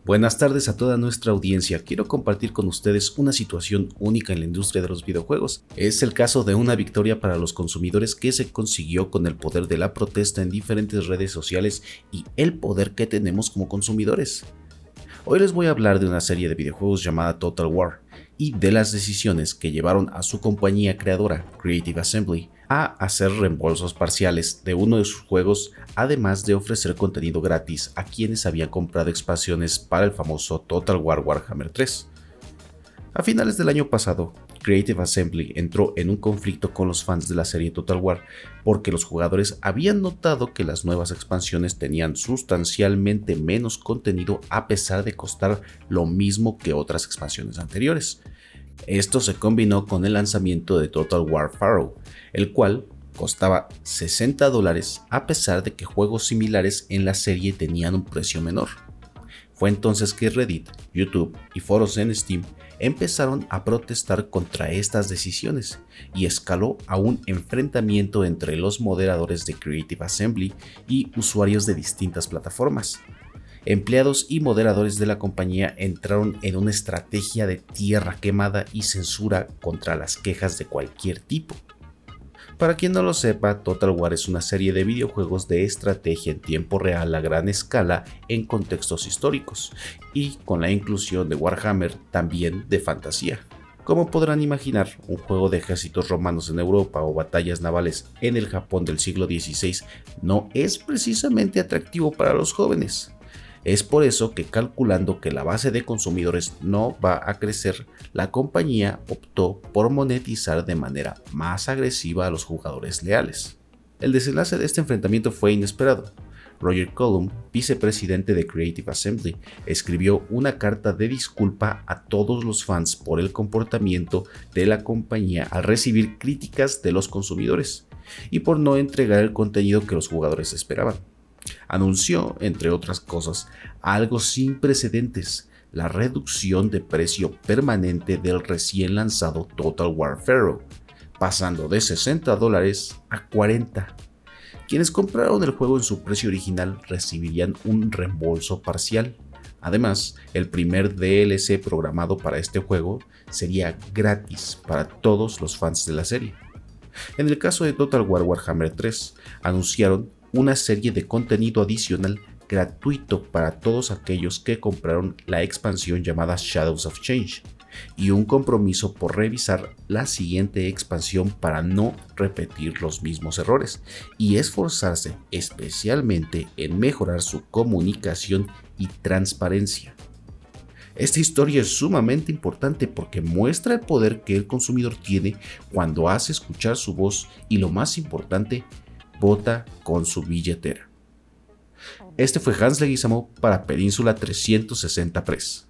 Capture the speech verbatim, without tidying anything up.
Buenas tardes a toda nuestra audiencia. Quiero compartir con ustedes una situación única en la industria de los videojuegos. Es el caso de una victoria para los consumidores que se consiguió con el poder de la protesta en diferentes redes sociales y el poder que tenemos como consumidores. Hoy les voy a hablar de una serie de videojuegos llamada Total War y de las decisiones que llevaron a su compañía creadora, Creative Assembly, a hacer reembolsos parciales de uno de sus juegos, además de ofrecer contenido gratis a quienes habían comprado expansiones para el famoso Total War Warhammer tres. A finales del año pasado, Creative Assembly entró en un conflicto con los fans de la serie Total War porque los jugadores habían notado que las nuevas expansiones tenían sustancialmente menos contenido a pesar de costar lo mismo que otras expansiones anteriores. Esto se combinó con el lanzamiento de Total War Pharaoh, el cual costaba sesenta dólares a pesar de que juegos similares en la serie tenían un precio menor. Fue entonces que Reddit, YouTube y foros en Steam empezaron a protestar contra estas decisiones y escaló a un enfrentamiento entre los moderadores de Creative Assembly y usuarios de distintas plataformas. Empleados y moderadores de la compañía entraron en una estrategia de tierra quemada y censura contra las quejas de cualquier tipo. Para quien no lo sepa, Total War es una serie de videojuegos de estrategia en tiempo real a gran escala en contextos históricos, y con la inclusión de Warhammer también de fantasía. Como podrán imaginar, un juego de ejércitos romanos en Europa o batallas navales en el Japón del siglo dieciséis no es precisamente atractivo para los jóvenes. Es por eso que, calculando que la base de consumidores no va a crecer, la compañía optó por monetizar de manera más agresiva a los jugadores leales. El desenlace de este enfrentamiento fue inesperado. Roger Cullum, vicepresidente de Creative Assembly, escribió una carta de disculpa a todos los fans por el comportamiento de la compañía al recibir críticas de los consumidores y por no entregar el contenido que los jugadores esperaban. Anunció, entre otras cosas, algo sin precedentes: la reducción de precio permanente del recién lanzado Total War Pharaoh, pasando de sesenta dólares a cuarenta. Quienes compraron el juego en su precio original recibirían un reembolso parcial. Además, el primer D L C programado para este juego sería gratis para todos los fans de la serie. En el caso de Total War Warhammer tres, anunciaron una serie de contenido adicional gratuito para todos aquellos que compraron la expansión llamada Shadows of Change y un compromiso por revisar la siguiente expansión para no repetir los mismos errores y esforzarse especialmente en mejorar su comunicación y transparencia. Esta historia es sumamente importante porque muestra el poder que el consumidor tiene cuando hace escuchar su voz y, lo más importante, vota con su billetera. Este fue Hans Leguizamo para Península trescientos sesenta Press.